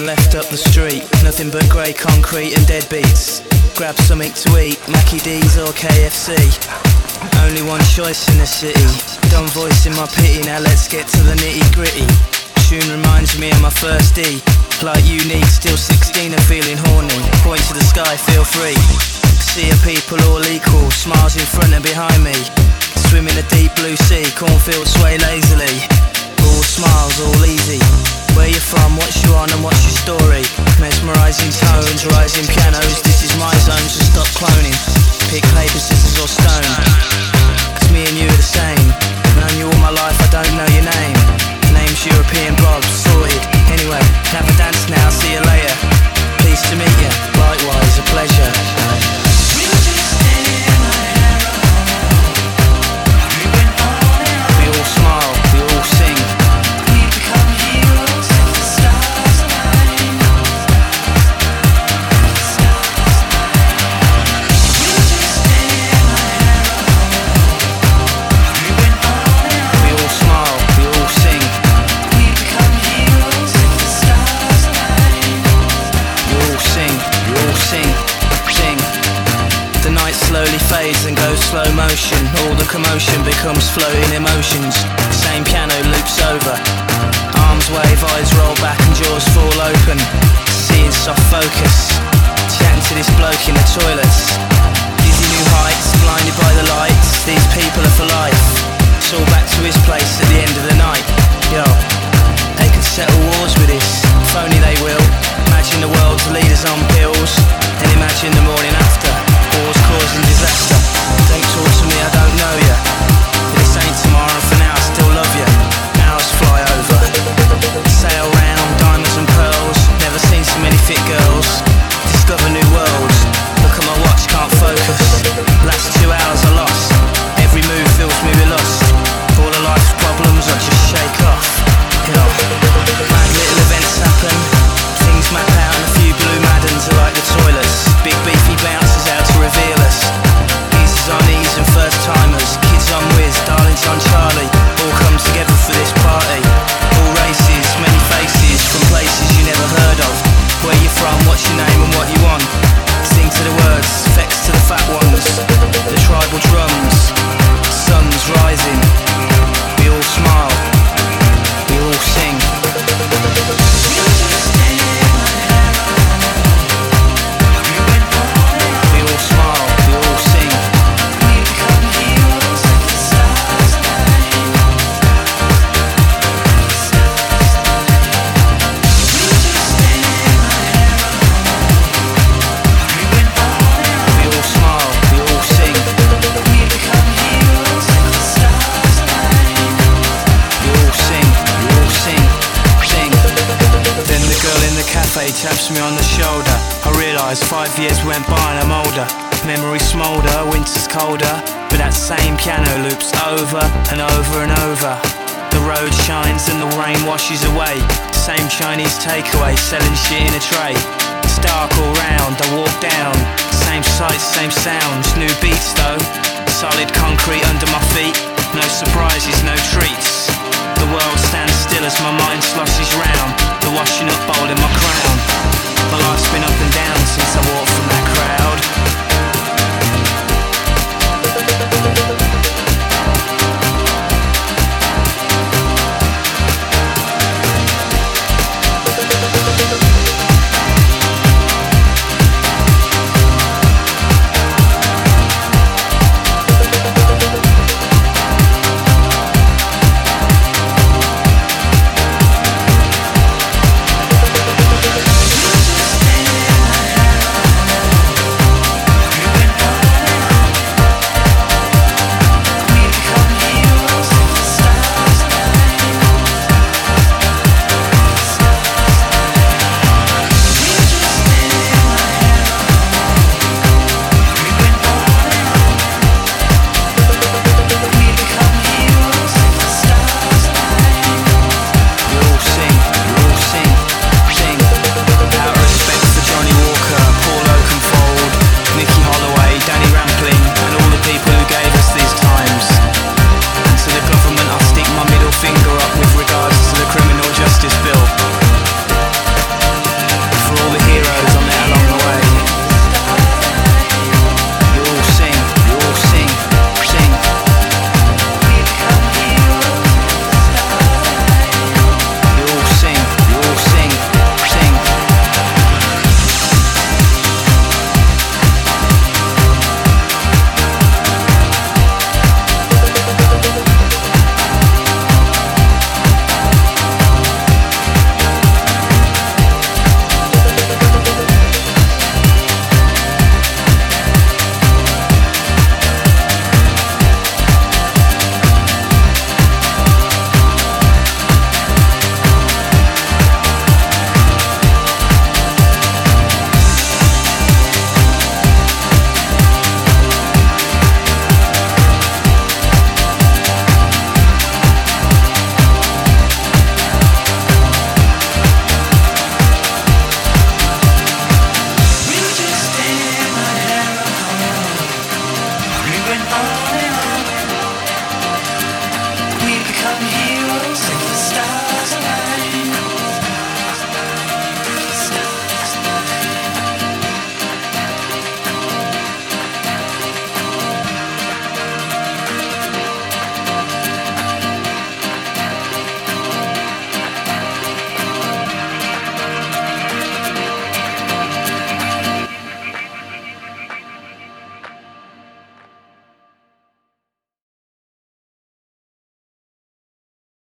and left up the street. Nothing but grey concrete and deadbeats. Grab something to eat, Mackie D's or KFC. Only one choice in the city. Done voicing my pity, now let's get to the nitty gritty. Tune reminds me of my first D. Like unique, still 16 and feeling horny. Point to the sky, feel free. See a people all equal, smiles in front and behind me. Swim in a deep blue sea, cornfields sway lazily. All smiles, all easy. Where you from, what's you on and what's your story? Mesmerising tones, rising pianos. This is my zone, so stop cloning. Pick paper, scissors or stone. Cause me and you are the same. Known you all my life, I don't know your name. Name's European Bob, sorted. Anyway, have a dance now, see you later. Pleased to meet you, likewise, a pleasure. We all smile, we all sing. Slowly fades and goes slow motion. All the commotion becomes floating emotions. Same piano loops over. Arms wave, eyes roll back and jaws fall open. Seeing soft focus. Chatting to this bloke in the toilets. Dizzy new heights, blinded by the lights. These people are for life. It's all back to his place at the end of the night. Yo, they could settle wars with this. If only they will. Imagine the world's leaders on pills. And imagine the morning after. Wars causing disaster. Don't talk to me, I don't know ya. But this ain't tomorrow, for now I still love ya. Hours fly over. Sail round, diamonds and pearls. Never seen so many fit girls. Discover new worlds. Look at my watch, can't focus. Last 2 hours I lost. Every move fills me with lust. All of life's problems I just shake off. Yo, mad little events happen. Things map out and a few blue maddens are like the toilets. Big beefy bouncers out to reveal us. Easers on ease and first timers. Kids on whiz, darlings on Charlie. All come together for this party. All races, many faces. From places you never heard of. Where you from, what's your name and what you want. Sing to the words, effects to the fat ones. The tribal drums, sun's rising. We all smile, we all sing. Taps me on the shoulder. I realise 5 years went by and I'm older. Memories smoulder, winter's colder. But that same piano loops over and over and over. The road shines and the rain washes away. Same Chinese takeaway, selling shit in a tray. It's dark all round, I walk down. Same sights, same sounds, new beats though. Solid concrete under my feet. No surprises, no treats.